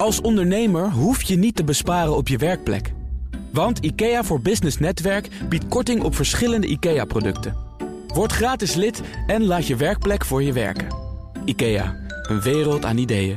Als ondernemer hoef je niet te besparen op je werkplek. Want IKEA voor Business Netwerk biedt korting op verschillende IKEA-producten. Word gratis lid en laat je werkplek voor je werken. IKEA, een wereld aan ideeën.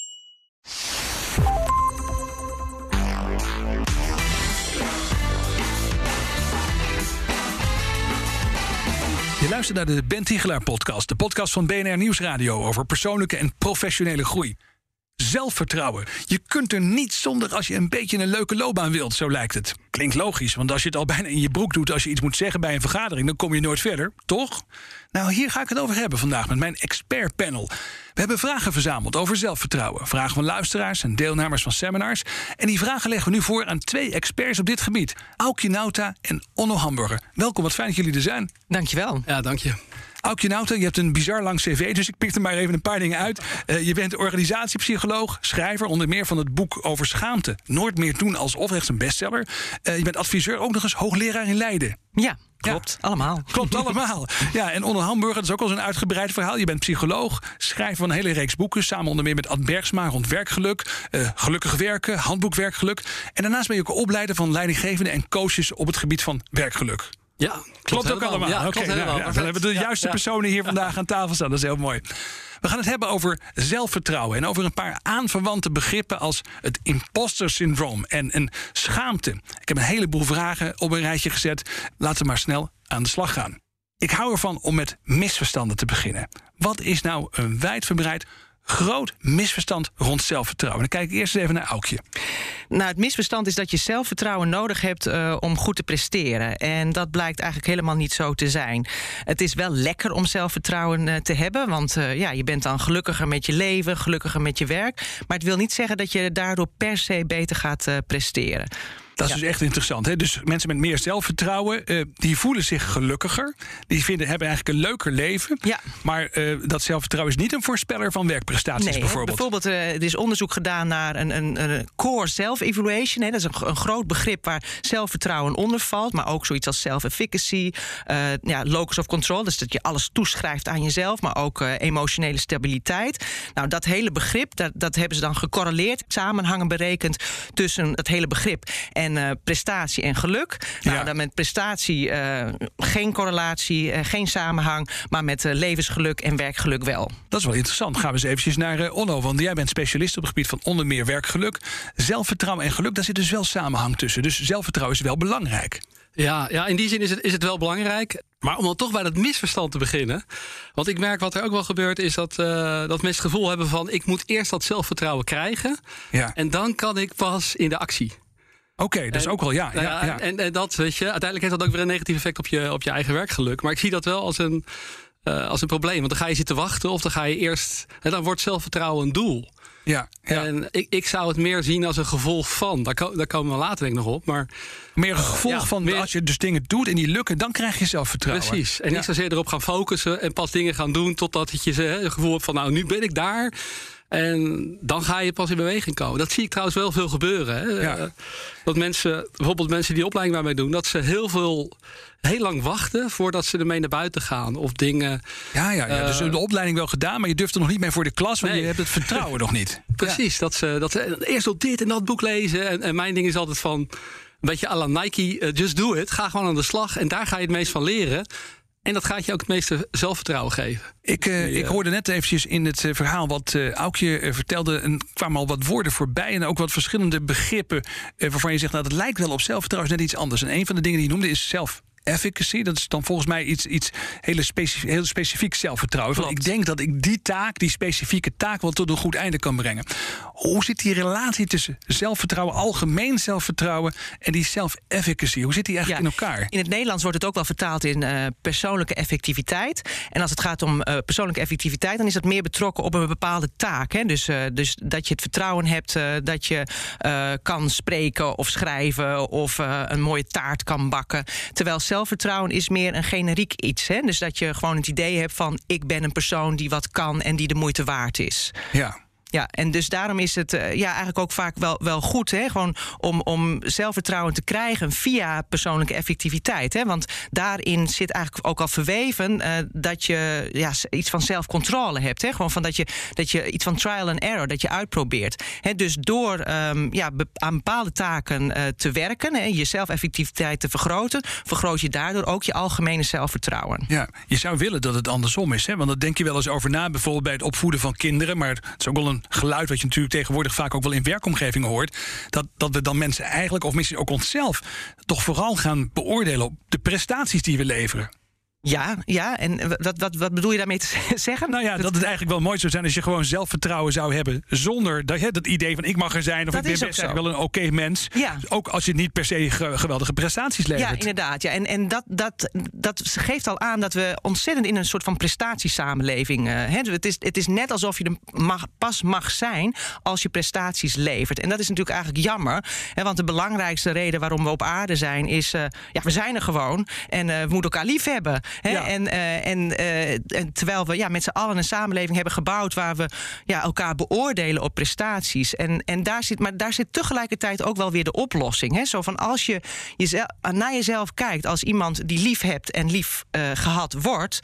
Je luistert naar de Ben Tichelaar podcast. De podcast van BNR Nieuwsradio over persoonlijke en professionele groei. Zelfvertrouwen. Je kunt er niet zonder als je een beetje een leuke loopbaan wilt, zo lijkt het. Klinkt logisch, want als je het al bijna in je broek doet als je iets moet zeggen bij een vergadering, dan kom je nooit verder, toch? Nou, hier ga ik het over hebben vandaag met mijn expertpanel. We hebben vragen verzameld over zelfvertrouwen. Vragen van luisteraars en deelnemers van seminars. En die vragen leggen we nu voor aan 2 experts op dit gebied. Aukje Nauta en Onno Hamburger. Welkom, wat fijn dat jullie er zijn. Dankjewel. Ja, dank je. Aukje Nauta, je hebt een bizar lang cv, dus ik pik er maar even een paar dingen uit. Je bent organisatiepsycholoog, schrijver, onder meer van het boek over schaamte. Nooit meer doen alsof, echt een bestseller. Je bent adviseur, ook nog eens hoogleraar in Leiden. Ja, klopt. Ja, allemaal. Klopt allemaal. Ja, en Onno Hamburger, dat is ook al zo'n uitgebreid verhaal. Je bent psycholoog, schrijver van een hele reeks boeken, samen onder meer met Ad Bergsma rond werkgeluk, gelukkig werken, handboek werkgeluk. En daarnaast ben je ook opleider van leidinggevenden en coaches op het gebied van werkgeluk. Ja, klopt ook allemaal. Ja, Oké, dan hebben we de juiste personen hier vandaag aan tafel staan. Dat is heel mooi. We gaan het hebben over zelfvertrouwen en over een paar aanverwante begrippen als het imposter syndroom en schaamte. Ik heb een heleboel vragen op een rijtje gezet. Laten we maar snel aan de slag gaan. Ik hou ervan om met misverstanden te beginnen. Wat is nou een wijdverbreid groot misverstand rond zelfvertrouwen? Dan kijk ik eerst even naar Aukje. Nou, het misverstand is dat je zelfvertrouwen nodig hebt om goed te presteren. En dat blijkt eigenlijk helemaal niet zo te zijn. Het is wel lekker om zelfvertrouwen te hebben, want je bent dan gelukkiger met je leven, gelukkiger met je werk. Maar het wil niet zeggen dat je daardoor per se beter gaat presteren. Dat is dus echt interessant. Hè? Dus mensen met meer zelfvertrouwen, die voelen zich gelukkiger. Die hebben eigenlijk een leuker leven. Ja. Maar dat zelfvertrouwen is niet een voorspeller van werkprestaties bijvoorbeeld. Bijvoorbeeld, er is onderzoek gedaan naar een core self-evaluation. Hè? Dat is een groot begrip waar zelfvertrouwen onder valt. Maar ook zoiets als self-efficacy, locus of control. Dus dat je alles toeschrijft aan jezelf, maar ook emotionele stabiliteit. Nou, dat hele begrip, dat hebben ze dan gecorreleerd, samenhangen berekend tussen dat hele begrip en prestatie en geluk. Nou, dan met prestatie geen correlatie, geen samenhang, maar met levensgeluk en werkgeluk wel. Dat is wel interessant. Gaan we eens eventjes naar Onno, want jij bent specialist op het gebied van onder meer werkgeluk. Zelfvertrouwen en geluk, daar zit dus wel samenhang tussen. Dus zelfvertrouwen is wel belangrijk. Ja, in die zin is het wel belangrijk. Maar om dan toch bij dat misverstand te beginnen. Want ik merk wat er ook wel gebeurt is dat mensen het gevoel hebben van ik moet eerst dat zelfvertrouwen krijgen. Ja. En dan kan ik pas in de actie. Oké, dat is ook wel, ja. En dat, weet je, uiteindelijk heeft dat ook weer een negatief effect op je eigen werkgeluk. Maar ik zie dat wel als een probleem. Want dan ga je zitten wachten of dan ga je eerst. En dan wordt zelfvertrouwen een doel. Ja. En ik zou het meer zien als een gevolg van. Daar komen we later denk ik nog op. Maar meer een gevolg van als je dus dingen doet en die lukken, dan krijg je zelfvertrouwen. Precies. En niet zozeer erop gaan focussen en pas dingen gaan doen totdat je het gevoel hebt van nou, nu ben ik daar. En dan ga je pas in beweging komen. Dat zie ik trouwens wel veel gebeuren. Hè? Ja. Dat mensen, bijvoorbeeld mensen die opleiding bij mij doen, dat ze heel lang wachten voordat ze ermee naar buiten gaan. Of dingen. Dus de opleiding wel gedaan, maar je durft er nog niet mee voor de klas, want je hebt het vertrouwen nog niet. Precies, dat ze eerst op dit en dat boek lezen. En mijn ding is altijd van een beetje à la Nike, just do it. Ga gewoon aan de slag en daar ga je het meest van leren. En dat gaat je ook het meeste zelfvertrouwen geven. Ik hoorde net eventjes in het verhaal wat Aukje vertelde, en kwamen al wat woorden voorbij en ook wat verschillende begrippen waarvan je zegt, nou, dat lijkt wel op zelfvertrouwen, is net iets anders. En een van de dingen die je noemde is self-efficacy. Dat is dan volgens mij iets heel specifiek zelfvertrouwen. Van, ik denk dat ik die specifieke taak wel tot een goed einde kan brengen. Hoe zit die relatie tussen zelfvertrouwen, algemeen zelfvertrouwen en die self-efficacy? Hoe zit die eigenlijk in elkaar? In het Nederlands wordt het ook wel vertaald in persoonlijke effectiviteit. En als het gaat om persoonlijke effectiviteit, dan is dat meer betrokken op een bepaalde taak. Hè? Dus dat je het vertrouwen hebt dat je kan spreken of schrijven of een mooie taart kan bakken. Terwijl zelfvertrouwen is meer een generiek iets. Hè? Dus dat je gewoon het idee hebt van ik ben een persoon die wat kan en die de moeite waard is. Ja. Ja, en dus daarom is het eigenlijk ook vaak wel goed, hè, gewoon om zelfvertrouwen te krijgen via persoonlijke effectiviteit. Hè, want daarin zit eigenlijk ook al verweven dat je iets van zelfcontrole hebt. Hè, gewoon van dat je iets van trial and error, dat je uitprobeert. Hè, dus door aan bepaalde taken te werken en je zelfeffectiviteit te vergroten, vergroot je daardoor ook je algemene zelfvertrouwen. Ja, je zou willen dat het andersom is, hè? Want daar denk je wel eens over na, bijvoorbeeld bij het opvoeden van kinderen. Maar het is ook wel een geluid wat je natuurlijk tegenwoordig vaak ook wel in werkomgevingen hoort. Dat we dan mensen eigenlijk, of misschien ook onszelf, toch vooral gaan beoordelen op de prestaties die we leveren. Ja, en wat bedoel je daarmee te zeggen? Nou ja, dat het eigenlijk wel mooi zou zijn als je gewoon zelfvertrouwen zou hebben, zonder dat idee van ik mag er zijn of dat ik ben best eigenlijk wel een oké mens. Ja. Ook als je niet per se geweldige prestaties levert. Ja, inderdaad. Ja. En dat geeft al aan dat we ontzettend in een soort van prestatiesamenleving. Het is net alsof je er pas mag zijn als je prestaties levert. En dat is natuurlijk eigenlijk jammer. Want de belangrijkste reden waarom we op aarde zijn is, we zijn er gewoon en we moeten elkaar lief hebben. Ja. En terwijl we met z'n allen een samenleving hebben gebouwd waar we elkaar beoordelen op prestaties. En daar zit tegelijkertijd ook wel weer de oplossing. Hè? Zo van als je naar jezelf kijkt als iemand die lief hebt en lief gehad wordt,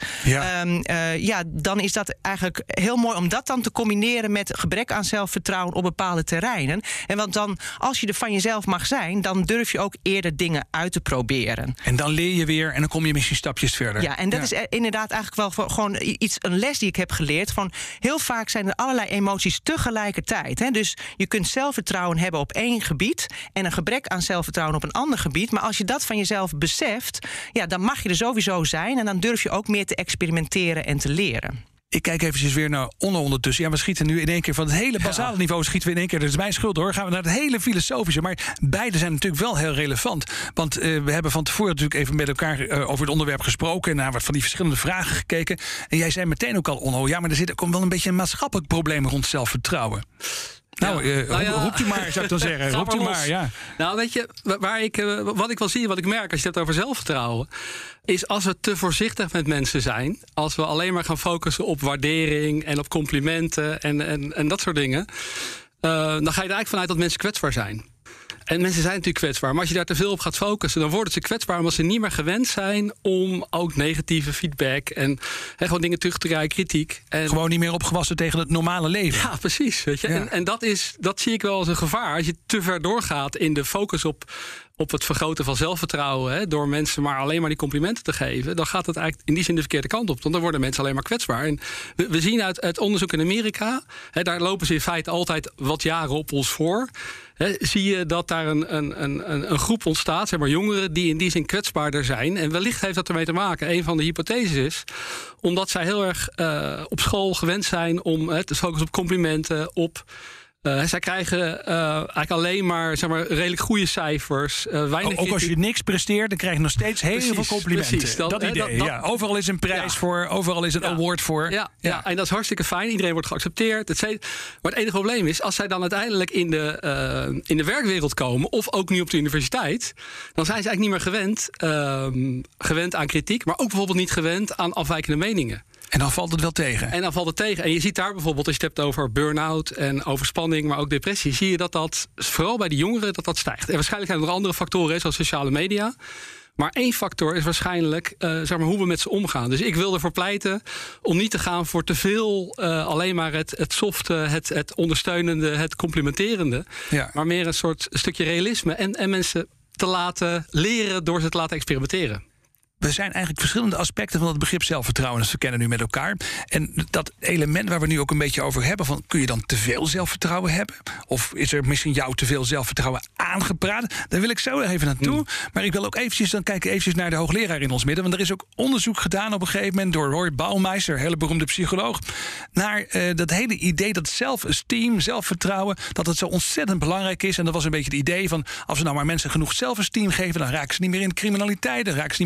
dan is dat eigenlijk heel mooi om dat dan te combineren met gebrek aan zelfvertrouwen op bepaalde terreinen. En want dan, als je er van jezelf mag zijn, dan durf je ook eerder dingen uit te proberen. En dan leer je weer en dan kom je misschien stapjes verder. Ja, en dat is inderdaad eigenlijk wel gewoon een les die ik heb geleerd. Van heel vaak zijn er allerlei emoties tegelijkertijd. Hè? Dus je kunt zelfvertrouwen hebben op één gebied en een gebrek aan zelfvertrouwen op een ander gebied. Maar als je dat van jezelf beseft, dan mag je er sowieso zijn en dan durf je ook meer te experimenteren en te leren. Ik kijk eventjes weer naar ondertussen. Ja, we schieten nu in één keer van het hele basale niveau schieten we in één keer. Dat is mijn schuld hoor. Gaan we naar het hele filosofische. Maar beide zijn natuurlijk wel heel relevant. Want we hebben van tevoren natuurlijk even met elkaar over het onderwerp gesproken en naar wat van die verschillende vragen gekeken. En jij zei meteen ook al, Onno, maar er zit ook wel een beetje een maatschappelijk probleem rond zelfvertrouwen. Roept u maar, zou ik dan zeggen. Roept u maar, ja. Nou, weet je, wat ik wel zie, wat ik merk als je het hebt over zelfvertrouwen, is als we te voorzichtig met mensen zijn, als we alleen maar gaan focussen op waardering en op complimenten en dat soort dingen, dan ga je er eigenlijk vanuit dat mensen kwetsbaar zijn. En mensen zijn natuurlijk kwetsbaar. Maar als je daar te veel op gaat focussen, dan worden ze kwetsbaar omdat ze niet meer gewend zijn om ook negatieve feedback en gewoon dingen terug te krijgen, kritiek. En gewoon niet meer opgewassen tegen het normale leven. Ja, precies. Weet je? Ja. En dat zie ik wel als een gevaar. Als je te ver doorgaat in de focus op het vergroten van zelfvertrouwen, door mensen maar alleen maar die complimenten te geven, dan gaat het eigenlijk in die zin de verkeerde kant op. Want dan worden mensen alleen maar kwetsbaar. En we zien uit onderzoek in Amerika, daar lopen ze in feite altijd wat jaren op ons voor. Zie je dat daar een groep ontstaat, zeg maar jongeren, die in die zin kwetsbaarder zijn. En wellicht heeft dat ermee te maken. Een van de hypotheses is, omdat zij heel erg op school gewend zijn om te focussen op complimenten, zij krijgen eigenlijk alleen maar, redelijk goede cijfers. Ook als je niks presteert, dan krijg je nog steeds heel veel complimenten. Precies, dat idee. Overal is een prijs voor, overal is een award voor. Ja, en dat is hartstikke fijn. Iedereen wordt geaccepteerd. Maar het enige probleem is, als zij dan uiteindelijk in de werkwereld komen, of ook nu op de universiteit, dan zijn ze eigenlijk niet meer gewend aan kritiek, maar ook bijvoorbeeld niet gewend aan afwijkende meningen. En dan valt het wel tegen. En je ziet daar bijvoorbeeld, als je het hebt over burn-out en overspanning, maar ook depressie, zie je dat vooral bij de jongeren dat stijgt. En waarschijnlijk zijn er nog andere factoren, zoals sociale media. Maar één factor is waarschijnlijk hoe we met ze omgaan. Dus ik wil ervoor pleiten om niet te gaan voor te veel alleen maar het softe, het ondersteunende, het complimenterende. Ja. Maar meer een soort stukje realisme en mensen te laten leren door ze te laten experimenteren. We zijn eigenlijk verschillende aspecten van het begrip zelfvertrouwen als we kennen nu met elkaar. En dat element waar we nu ook een beetje over hebben, van kun je dan te veel zelfvertrouwen hebben? Of is er misschien jou te veel zelfvertrouwen aangepraat? Daar wil ik zo even naartoe. Maar ik wil ook eventjes naar de hoogleraar in ons midden. Want er is ook onderzoek gedaan op een gegeven moment door Roy Baumeister, hele beroemde psycholoog, naar dat hele idee dat zelfesteem, zelfvertrouwen, dat het zo ontzettend belangrijk is. En dat was een beetje het idee van, als we nou maar mensen genoeg zelfesteem geven, dan raken ze niet meer in de criminaliteit, dan raken ze niet meer op het verkeer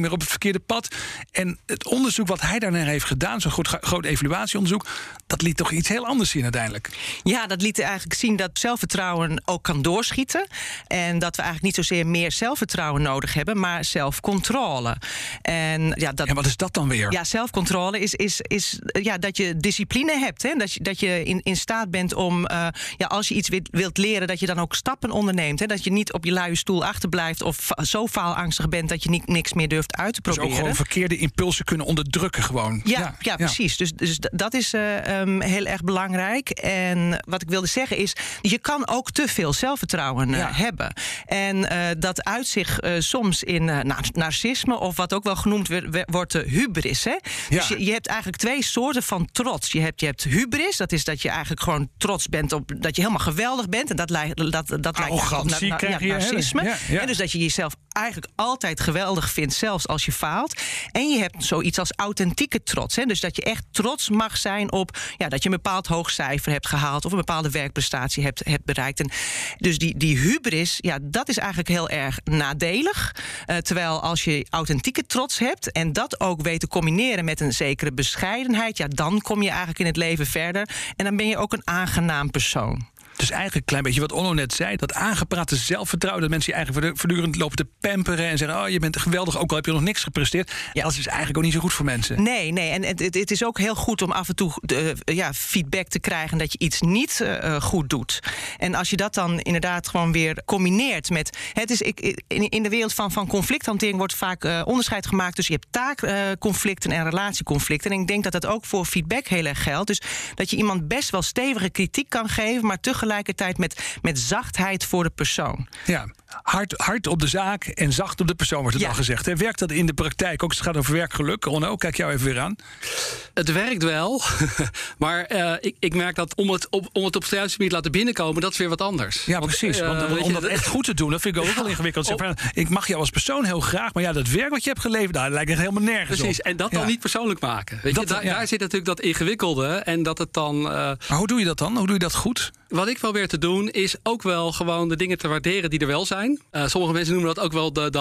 verkeerde pad. En het onderzoek wat hij daarnaar heeft gedaan, zo'n groot evaluatieonderzoek, dat liet toch iets heel anders zien uiteindelijk. Ja, dat liet eigenlijk zien dat zelfvertrouwen ook kan doorschieten. En dat we eigenlijk niet zozeer meer zelfvertrouwen nodig hebben, maar zelfcontrole. En wat is dat dan weer? Ja, zelfcontrole is dat je discipline hebt. Hè? Dat je in staat bent om, als je iets wilt leren, dat je dan ook stappen onderneemt. Hè? Dat je niet op je luie stoel achterblijft of zo faalangstig bent dat je niks meer durft uit te proberen. Dus ook gewoon verkeerde impulsen kunnen onderdrukken gewoon. Ja, precies. Dus dat is heel erg belangrijk. En wat ik wilde zeggen is, je kan ook te veel zelfvertrouwen hebben. En dat uit zich soms in narcisme, of wat ook wel genoemd wordt hubris. Hè? Dus je hebt eigenlijk twee soorten van trots. Je hebt hubris, dat is dat je eigenlijk gewoon trots bent op dat je helemaal geweldig bent. En dat lijkt arrogantie krijg je, narcisme. En dus dat je jezelf eigenlijk altijd geweldig vindt, zelfs als je faalt. En je hebt zoiets als authentieke trots. Hè? Dus dat je echt trots mag zijn op dat je een bepaald hoog cijfer hebt gehaald of een bepaalde werkprestatie hebt bereikt. En dus die hubris, dat is eigenlijk heel erg nadelig. Terwijl als je authentieke trots hebt en dat ook weet te combineren met een zekere bescheidenheid, dan kom je eigenlijk in het leven verder. En dan ben je ook een aangenaam persoon. Dus eigenlijk een klein beetje wat Onno net zei, dat aangeprate zelfvertrouwen, dat mensen je eigenlijk voortdurend lopen te pamperen en zeggen, je bent geweldig, ook al heb je nog niks gepresteerd. Ja, dat is eigenlijk ook niet zo goed voor mensen. Nee, en het is ook heel goed om af en toe feedback te krijgen dat je iets niet goed doet. En als je dat dan inderdaad gewoon weer combineert met, in de wereld van conflicthantering wordt vaak onderscheid gemaakt tussen je hebt taakconflicten en relatieconflicten. En ik denk dat dat ook voor feedback heel erg geldt. Dus dat je iemand best wel stevige kritiek kan geven, maar tegelijkertijd met zachtheid voor de persoon. Ja, hard op de zaak en zacht op de persoon wordt het al gezegd. Hè? Werkt dat in de praktijk ook? Het gaat over werkgeluk. Ronno, kijk jou even weer aan. Het werkt wel, maar ik merk dat om het op het juiste manier laten binnenkomen, dat is weer wat anders. Ja, precies. Om dat echt goed te doen, dat vind ik ook wel ingewikkeld. Ik mag jou als persoon heel graag, maar dat werk wat je hebt geleverd, dat lijkt echt helemaal nergens precies, op. En dat dan niet persoonlijk maken. Weet je, daar zit natuurlijk dat ingewikkelde en dat het dan... Maar hoe doe je dat dan? Hoe doe je dat goed? Wat ik probeer te doen is ook wel gewoon de dingen te waarderen die er wel zijn. Sommige mensen noemen dat ook wel de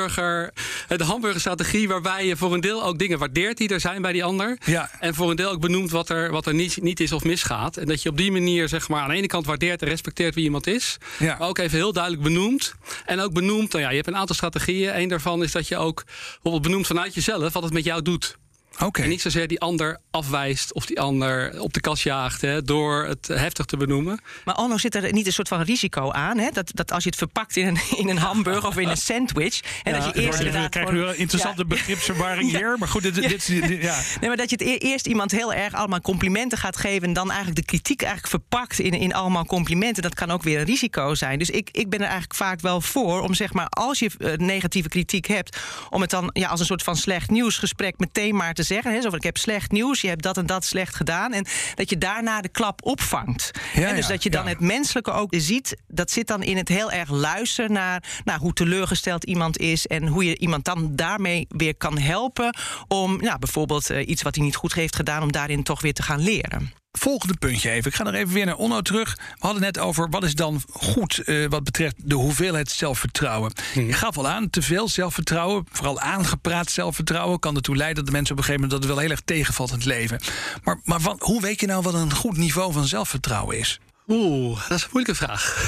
hamburgerstrategie, waarbij je voor een deel ook dingen waardeert die er zijn bij die ander. Ja. En voor een deel ook benoemt wat er niet is of misgaat. En dat je op die manier zeg maar aan de ene kant waardeert en respecteert wie iemand is. Ja. Maar ook even heel duidelijk benoemt. En ook benoemt, je hebt een aantal strategieën. Eén daarvan is dat je ook bijvoorbeeld benoemt vanuit jezelf wat het met jou doet. Okay. En niet zozeer die ander afwijst of die ander op de kast jaagt door het heftig te benoemen. Maar Onno, zit er niet een soort van risico aan? Hè? Dat als je het verpakt in een hamburger of in een sandwich. En dat je eerst inderdaad. Krijg je een interessante begripsverwarring hier. Maar goed, Nee, maar dat je het eerst iemand heel erg allemaal complimenten gaat geven. En dan eigenlijk de kritiek eigenlijk verpakt in allemaal complimenten. Dat kan ook weer een risico zijn. Dus ik ben er eigenlijk vaak wel voor om zeg maar, als je negatieve kritiek hebt, om het dan als een soort van slecht nieuwsgesprek meteen maar te zeggen. Hè, zo van, ik heb slecht nieuws, je hebt dat en dat slecht gedaan. En dat je daarna de klap opvangt. En dus dat je dan het menselijke ook ziet. Dat zit dan in het heel erg luisteren naar hoe teleurgesteld iemand is. En hoe je iemand dan daarmee weer kan helpen. Om bijvoorbeeld iets wat hij niet goed heeft gedaan, om daarin toch weer te gaan leren. Volgende puntje even. Ik ga nog even weer naar Onno terug. We hadden net over wat is dan goed wat betreft de hoeveelheid zelfvertrouwen. Je gaf al aan, te veel zelfvertrouwen, vooral aangepraat zelfvertrouwen, kan ertoe leiden dat de mensen op een gegeven moment dat het wel heel erg tegenvalt in het leven. Maar hoe weet je nou wat een goed niveau van zelfvertrouwen is? Dat is een moeilijke vraag.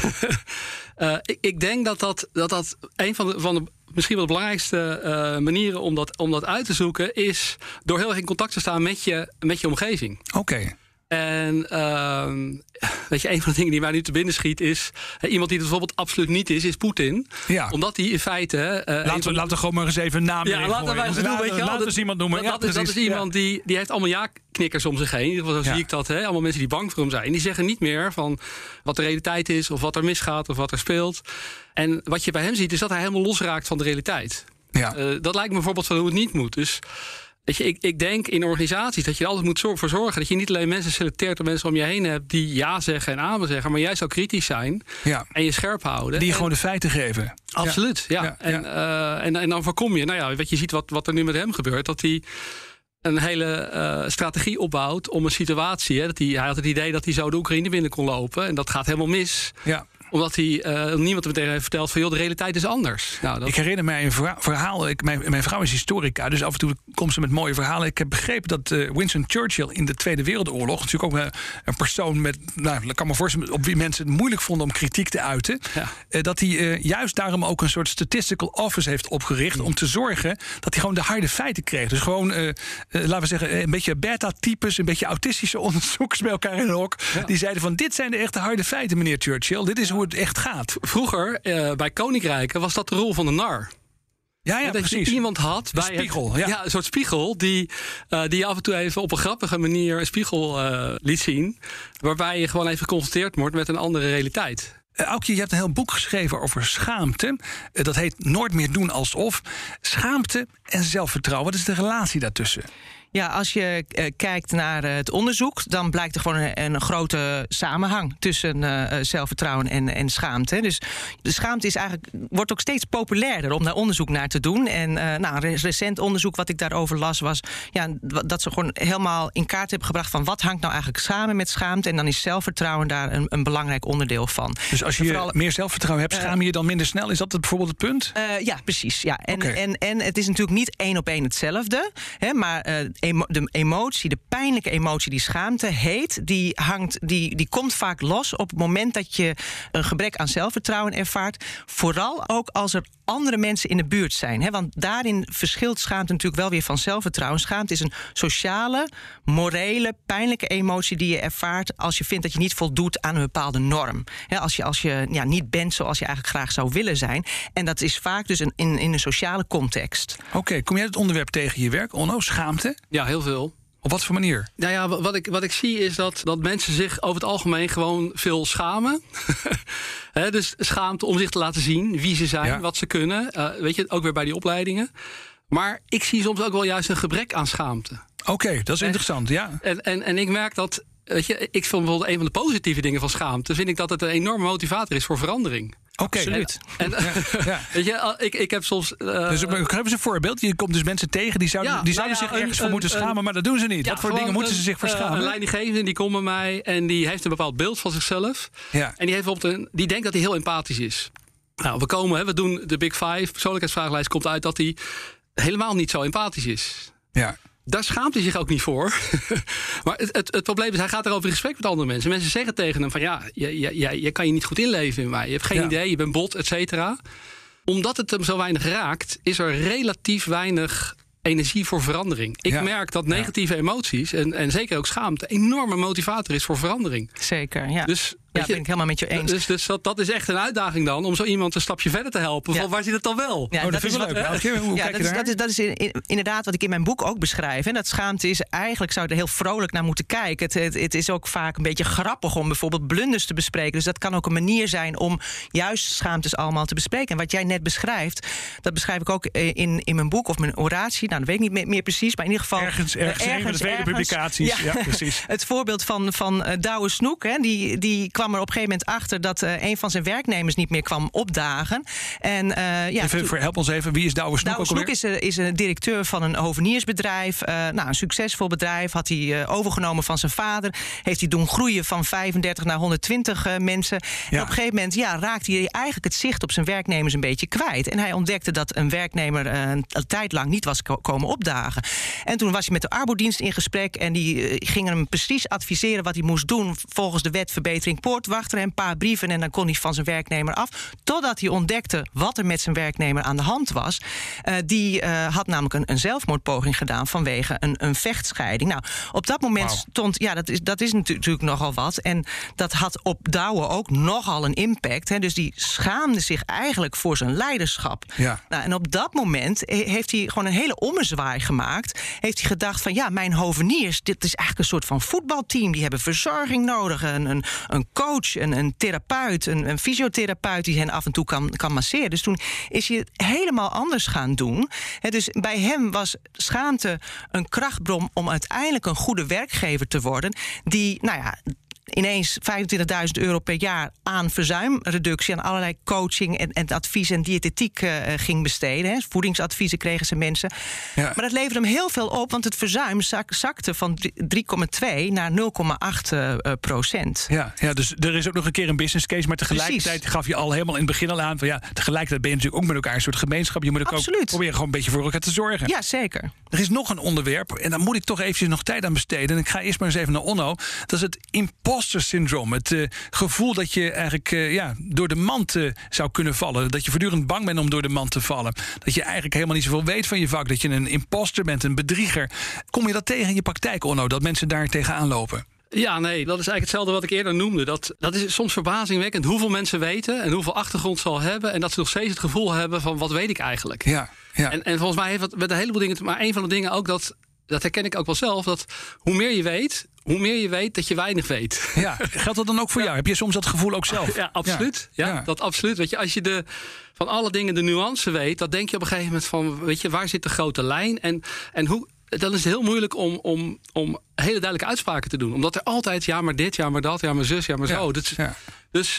Ik denk dat een van de misschien wel de belangrijkste manieren om dat uit te zoeken is door heel erg in contact te staan met je omgeving. Oké. En een van de dingen die mij nu te binnen schiet is iemand die het bijvoorbeeld absoluut niet is Poetin. Ja. Omdat hij in feite... laten we gewoon maar eens even een naam laten we eens iemand noemen. Dat is iemand die heeft allemaal ja-knikkers om zich heen. In ieder geval zo zie ik dat. Allemaal mensen die bang voor hem zijn. Die zeggen niet meer van wat de realiteit is, of wat er misgaat, of wat er speelt. En wat je bij hem ziet is dat hij helemaal losraakt van de realiteit. Ja. Dat lijkt me bijvoorbeeld van hoe het niet moet. Dus weet je, ik denk in organisaties dat je er altijd moet voor zorgen dat je niet alleen mensen selecteert of mensen om je heen hebt die ja zeggen en amen zeggen, maar juist ook kritisch zijn en je scherp houden. Die je gewoon de feiten geven. Absoluut, ja. En dan voorkom je, wat je ziet wat er nu met hem gebeurt, dat hij een hele strategie opbouwt om een situatie. Hij had het idee dat hij zo de Oekraïne binnen kon lopen en dat gaat helemaal mis. Ja. Omdat niemand meteen heeft verteld van, joh, de realiteit is anders. Nou, Ik herinner mij een verhaal. Mijn vrouw is historica, dus af en toe komt ze met mooie verhalen. Ik heb begrepen dat Winston Churchill in de Tweede Wereldoorlog, natuurlijk ook een persoon met, ik kan me voorstellen, op wie mensen het moeilijk vonden om kritiek te uiten, dat hij juist daarom ook een soort statistical office heeft opgericht om te zorgen dat hij gewoon de harde feiten kreeg. Dus gewoon, laten we zeggen, een beetje beta-types, een beetje autistische onderzoekers bij elkaar in een hok. Ja. Die zeiden van, dit zijn de echte harde feiten, meneer Churchill. Dit is hoe het echt gaat. Vroeger, bij koninkrijken, was dat de rol van de nar. Ja, dat precies. Je iemand had bij een spiegel. een soort spiegel die af en toe even op een grappige manier een spiegel liet zien, waarbij je gewoon even geconfronteerd wordt met een andere realiteit. Aukje, je hebt een heel boek geschreven over schaamte. Dat heet Nooit meer doen alsof. Schaamte en zelfvertrouwen, wat is de relatie daartussen? Ja, als je kijkt naar het onderzoek, dan blijkt er gewoon een grote samenhang tussen zelfvertrouwen en schaamte. Dus de schaamte wordt ook steeds populairder om daar onderzoek naar te doen. En een recent onderzoek wat ik daarover las was dat ze gewoon helemaal in kaart hebben gebracht van wat hangt nou eigenlijk samen met schaamte. En dan is zelfvertrouwen daar een belangrijk onderdeel van. Dus als je meer zelfvertrouwen hebt, schaam je je dan minder snel? Is dat bijvoorbeeld het punt? Ja, precies. Ja. En het is natuurlijk niet 1 op 1 hetzelfde, hè, maar de emotie, de pijnlijke emotie die schaamte heet, die komt vaak los op het moment dat je een gebrek aan zelfvertrouwen ervaart. Vooral ook als er andere mensen in de buurt zijn. Hè? Want daarin verschilt schaamte natuurlijk wel weer van zelfvertrouwen. Schaamte is een sociale, morele, pijnlijke emotie die je ervaart als je vindt dat je niet voldoet aan een bepaalde norm. Hè? Als je niet bent zoals je eigenlijk graag zou willen zijn. En dat is vaak dus in een sociale context. Oké, kom jij het onderwerp tegen je werk, Onno? Schaamte? Ja, heel veel. Op wat voor manier? Nou ja, wat ik zie is dat mensen zich over het algemeen gewoon veel schamen. Dus schaamte om zich te laten zien wie ze zijn, wat ze kunnen. Weet je, ook weer bij die opleidingen. Maar ik zie soms ook wel juist een gebrek aan schaamte. Oké, dat is interessant, ja. En ik merk dat, weet je, ik vind bijvoorbeeld een van de positieve dingen van schaamte, vind ik dat het een enorme motivator is voor verandering. Oké. Absoluut. Weet je, ik heb soms. Dus geef eens een voorbeeld. Je komt dus mensen tegen die zouden zich ergens voor moeten schamen, maar dat doen ze niet. Wat voor dingen moeten ze zich voor schamen? Een leidinggevende die komt bij mij en die heeft een bepaald beeld van zichzelf. Ja. En die denkt dat hij heel empathisch is. Nou, we doen de Big Five. Persoonlijkheidsvragenlijst komt uit dat hij helemaal niet zo empathisch is. Ja. Daar schaamt hij zich ook niet voor. Maar het probleem is, hij gaat erover in gesprek met andere mensen. Mensen zeggen tegen hem van je kan je niet goed inleven in mij. Je hebt geen idee, je bent bot, et cetera. Omdat het hem zo weinig raakt, is er relatief weinig energie voor verandering. Ik merk dat negatieve emoties en zeker ook schaamte een enorme motivator is voor verandering. Zeker, ja. Dus ben ik helemaal met je eens. Dus dat is echt een uitdaging dan om zo iemand een stapje verder te helpen. Van waar zit het dan wel? Ja, dat vind ik leuk. Dat is inderdaad wat ik in mijn boek ook beschrijf. En dat schaamte is eigenlijk, zou je er heel vrolijk naar moeten kijken. Het is ook vaak een beetje grappig om bijvoorbeeld blunders te bespreken. Dus dat kan ook een manier zijn om juist schaamtes allemaal te bespreken. En wat jij net beschrijft, dat beschrijf ik ook in mijn boek of mijn oratie. Nou, dat weet ik niet meer precies, maar in ieder geval ergens een van de tweede publicaties. Ja, precies. Het voorbeeld van Douwe Snoek, hè, die kwam er op een gegeven moment achter dat een van zijn werknemers niet meer kwam opdagen. En help ons even, wie is Douwe Snoek? Douwe Snoek is een directeur van een hoveniersbedrijf. Een succesvol bedrijf. Had hij overgenomen van zijn vader. Heeft hij doen groeien van 35 naar 120 mensen. En op een gegeven moment raakte hij eigenlijk het zicht op zijn werknemers een beetje kwijt. En hij ontdekte dat een werknemer een tijd lang niet was komen opdagen. En toen was hij met de arbodienst in gesprek en die gingen hem precies adviseren wat hij moest doen volgens de wet verbetering poortwachter en een paar brieven en dan kon hij van zijn werknemer af. Totdat hij ontdekte wat er met zijn werknemer aan de hand was. Die had namelijk een zelfmoordpoging gedaan vanwege een vechtscheiding. Nou, op dat moment stond, dat is natuurlijk nogal wat. En dat had op Douwe ook nogal een impact. Hè. Dus die schaamde zich eigenlijk voor zijn leiderschap. Ja. Nou, en op dat moment heeft hij gewoon een hele ommezwaai gemaakt. Heeft hij gedacht van mijn hoveniers, dit is eigenlijk een soort van voetbalteam. Die hebben verzorging nodig. Een coach, een therapeut, een fysiotherapeut die hen af en toe kan masseren. Dus toen is hij het helemaal anders gaan doen. Dus bij hem was schaamte een krachtbron om uiteindelijk een goede werkgever te worden. Die, ineens €25.000 per jaar aan verzuimreductie, aan allerlei coaching en advies en diëtetiek ging besteden. Hè. Voedingsadviezen kregen ze mensen. Ja. Maar dat leverde hem heel veel op, want het verzuim zakte van 3,2 naar 0,8%. Ja, dus er is ook nog een keer een business case, maar tegelijkertijd gaf je al helemaal in het begin al aan van tegelijkertijd ben je natuurlijk ook met elkaar een soort gemeenschap. Je moet ook proberen gewoon een beetje voor elkaar te zorgen. Ja, zeker. Er is nog een onderwerp en daar moet ik toch eventjes nog tijd aan besteden. En ik ga eerst maar eens even naar Onno. Dat is het imposter syndroom. Het gevoel dat je eigenlijk door de mand zou kunnen vallen. Dat je voortdurend bang bent om door de mand te vallen. Dat je eigenlijk helemaal niet zoveel weet van je vak. Dat je een imposter bent, een bedrieger. Kom je dat tegen in je praktijk, Onno? Dat mensen daar tegenaan lopen? Ja, nee, dat is eigenlijk hetzelfde wat ik eerder noemde. Dat is soms verbazingwekkend hoeveel mensen weten en hoeveel achtergrond ze al hebben. En dat ze nog steeds het gevoel hebben van wat weet ik eigenlijk. Ja. En volgens mij heeft het met een heleboel dingen. Maar een van de dingen ook dat herken ik ook wel zelf. Dat hoe meer je weet dat je weinig weet. Ja, geldt dat dan ook voor jou? Heb je soms dat gevoel ook zelf? Ja, absoluut. Ja, dat absoluut. Weet je, als je van alle dingen de nuance weet, dan denk je op een gegeven moment van, weet je, waar zit de grote lijn en hoe. Dan is het heel moeilijk om hele duidelijke uitspraken te doen. Omdat er altijd, ja, maar dit, ja, maar dat, ja, maar zus, ja, maar zo. Dus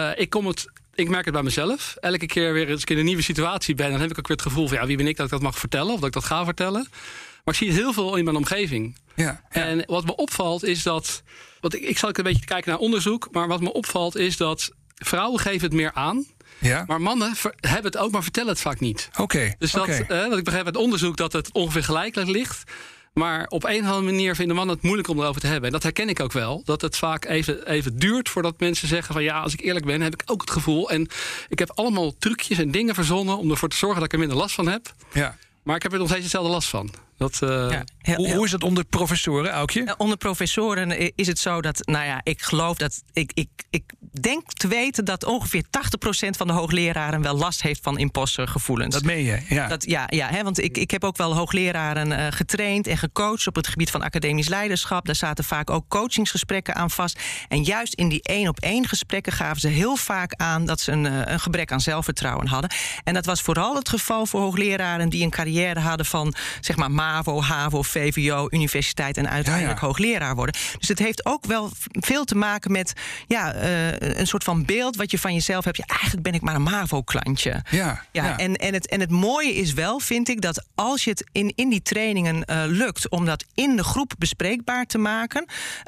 ik merk het bij mezelf. Elke keer weer als ik in een nieuwe situatie ben, dan heb ik ook weer het gevoel van, wie ben ik dat ik dat mag vertellen of dat ik dat ga vertellen. Maar ik zie het heel veel in mijn omgeving. Ja. En wat me opvalt is dat, ik zal ook een beetje kijken naar onderzoek, maar wat me opvalt is dat vrouwen geven het meer aan. Ja. Maar mannen hebben het ook, maar vertellen het vaak niet. Oké. Dus wat ik begrijp uit onderzoek dat het ongeveer gelijk ligt. Maar op een of andere manier vinden mannen het moeilijk om erover te hebben. En dat herken ik ook wel. Dat het vaak even duurt voordat mensen zeggen van, als ik eerlijk ben, heb ik ook het gevoel. En ik heb allemaal trucjes en dingen verzonnen om ervoor te zorgen dat ik er minder last van heb. Ja. Maar ik heb er nog steeds hetzelfde last van. Hoe is dat onder professoren, Aukje? Onder professoren is het zo dat, ik geloof dat ik denk te weten dat ongeveer 80% van de hoogleraren wel last heeft van impostergevoelens. Dat meen je, ja. Want ik heb ook wel hoogleraren getraind en gecoacht op het gebied van academisch leiderschap. Daar zaten vaak ook coachingsgesprekken aan vast. En juist in die 1-op-1 gesprekken gaven ze heel vaak aan dat ze een gebrek aan zelfvertrouwen hadden. En dat was vooral het geval voor hoogleraren die een carrière hadden van, zeg maar, MAVO, HAVO, VWO, universiteit en uiteindelijk hoogleraar worden. Dus het heeft ook wel veel te maken met een soort van beeld wat je van jezelf hebt. Eigenlijk ben ik maar een MAVO-klantje. En het mooie is wel, vind ik, dat als je het in die trainingen lukt om dat in de groep bespreekbaar te maken,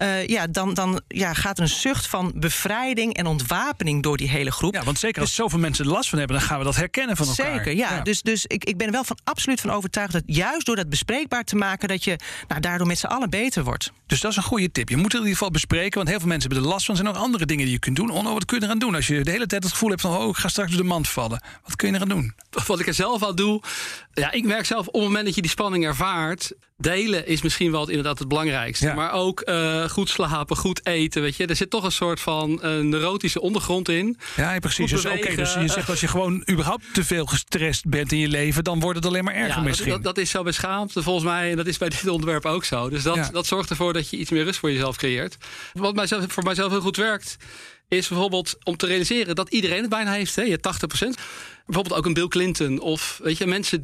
dan gaat er een zucht van bevrijding en ontwapening door die hele groep. Ja, want zeker als zoveel mensen er last van hebben, dan gaan we dat herkennen van elkaar. Zeker, ja. Dus ik ben er wel absoluut van overtuigd dat juist door dat bespreekbaar te maken, dat je daardoor met z'n allen beter wordt. Dus dat is een goede tip. Je moet het in ieder geval bespreken, want heel veel mensen hebben er last van. Er zijn ook andere dingen die je kunt doen. Onno, wat kun je eraan doen als je de hele tijd het gevoel hebt van, ik ga straks door de mand vallen? Wat kun je eraan doen? Wat ik er zelf aan doe, ik merk zelf op het moment dat je die spanning ervaart, delen is misschien wel inderdaad het belangrijkste. Ja. Maar ook goed slapen, goed eten, weet je. Er zit toch een soort van neurotische ondergrond in. Ja, precies. Dus je zegt als je gewoon überhaupt te veel gestrest bent in je leven, dan wordt het alleen maar erger misschien. Dat is zo bij schaamte volgens mij, en dat is bij dit onderwerp ook zo. Dus dat zorgt ervoor dat je iets meer rust voor jezelf creëert. Wat voor mijzelf heel goed werkt, is bijvoorbeeld om te realiseren dat iedereen het bijna heeft. Hè? Je 80%. Bijvoorbeeld ook een Bill Clinton. Of weet je, mensen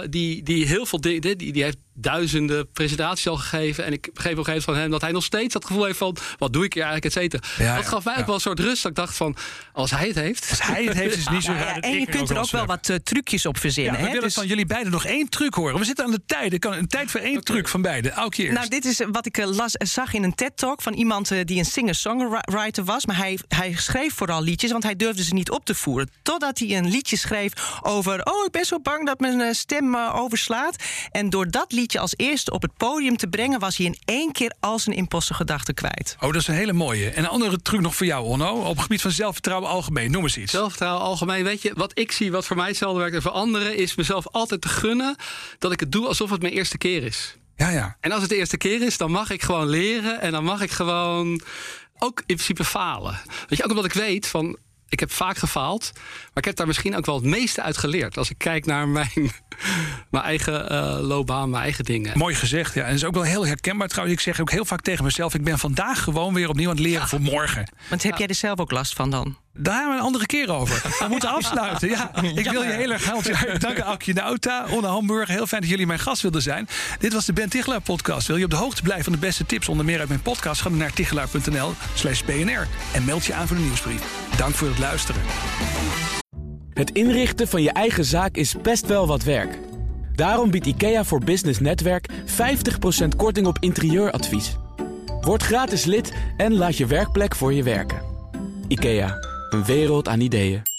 die heel veel dingen. Die heeft duizenden presentaties al gegeven. En ik begreep op een gegeven moment van hem dat hij nog steeds dat gevoel heeft van, wat doe ik hier eigenlijk, et cetera. Dat gaf mij ook wel een soort rust. Dat ik dacht van, als hij het heeft. Als hij het heeft, is het niet zo raar. En je kunt er ook wel wat trucjes op verzinnen. We willen van jullie beiden nog 1 truc horen. We zitten aan de tijd. Ik kan een tijd voor 1 truc van beiden. Aukje eerst. Nou, dit is wat ik zag in een TED-talk van iemand die een singer-songwriter was. Maar hij schreef vooral liedjes, want hij durfde ze niet op te voeren. Totdat hij een liedje schreef over, ik ben zo bang dat mijn stem overslaat. En door dat liedje als eerste op het podium te brengen, was hij in 1 keer al zijn impostergedachten kwijt. Dat is een hele mooie. En een andere truc nog voor jou, Onno, op het gebied van zelfvertrouwen algemeen. Noem eens iets. Zelfvertrouwen algemeen, weet je, wat ik zie, wat voor mij hetzelfde werkt en voor anderen, is mezelf altijd te gunnen dat ik het doe alsof het mijn eerste keer is. Ja. En als het de eerste keer is, dan mag ik gewoon leren en dan mag ik gewoon ook in principe falen. Weet je, ook omdat ik weet van, ik heb vaak gefaald, maar ik heb daar misschien ook wel het meeste uit geleerd. Als ik kijk naar mijn eigen loopbaan, mijn eigen dingen. Mooi gezegd, ja. En dat is ook wel heel herkenbaar trouwens. Ik zeg ook heel vaak tegen mezelf, ik ben vandaag gewoon weer opnieuw aan het leren voor morgen. Want heb jij er zelf ook last van dan? Daar hebben we een andere keer over. We moeten afsluiten. Ja, ik wil je heel erg hartelijk danken, Akje Nauta, Onne Hamburg. Heel fijn dat jullie mijn gast wilden zijn. Dit was de Ben Tichelaar podcast. Wil je op de hoogte blijven van de beste tips, onder meer uit mijn podcast? Ga dan naar tichelaar.nl/BNR en meld je aan voor de nieuwsbrief. Dank voor het luisteren. Het inrichten van je eigen zaak is best wel wat werk. Daarom biedt IKEA voor Business Netwerk 50% korting op interieuradvies. Word gratis lid en laat je werkplek voor je werken. IKEA, een wereld aan ideeën.